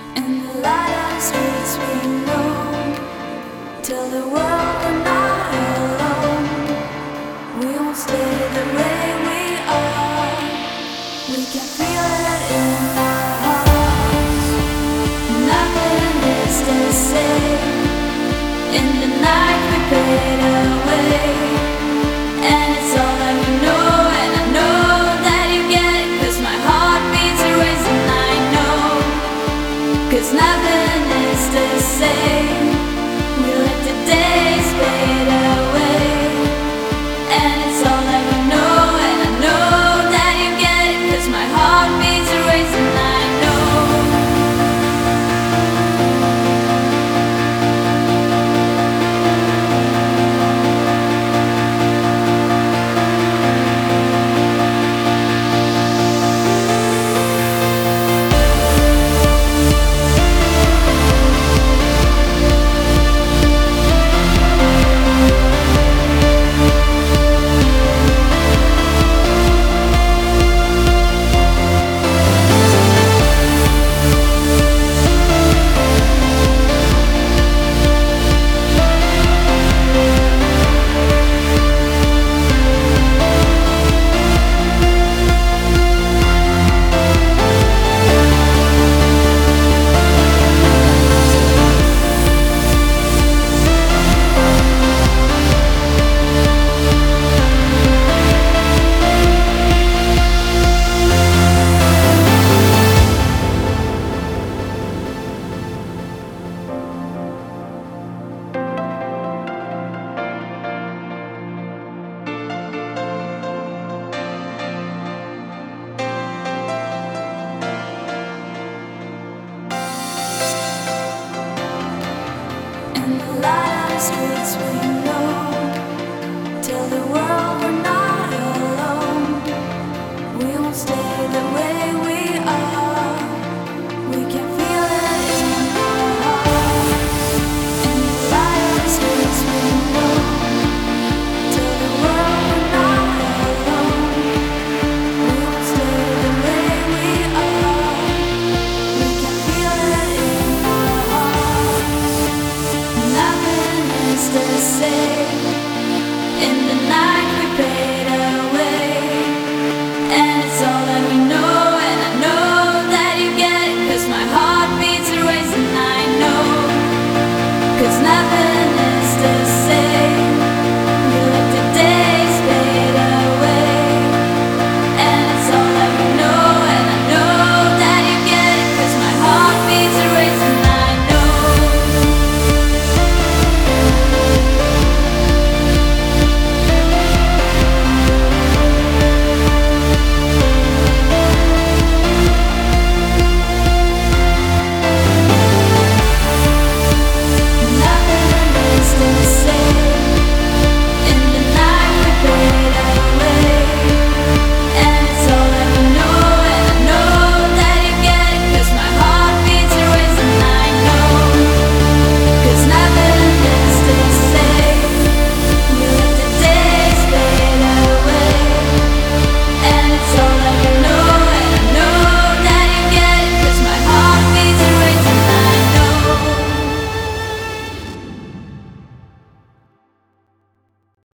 In the light of the streets we know, tell the world we're not alone. We won't stay the way we are. We can feel it in our hearts. Nothing is the same. In the night we fade away, and it's all that we know. And I know that you get it, 'cause my heart beats a race, and I know, 'cause nothing is the same. We let the days fade away, and it's all that we know. And I know that you get it, 'cause my heart beats a race, and I know. In the light of the streets we know, tell the world we're not alone. We won't stay the way we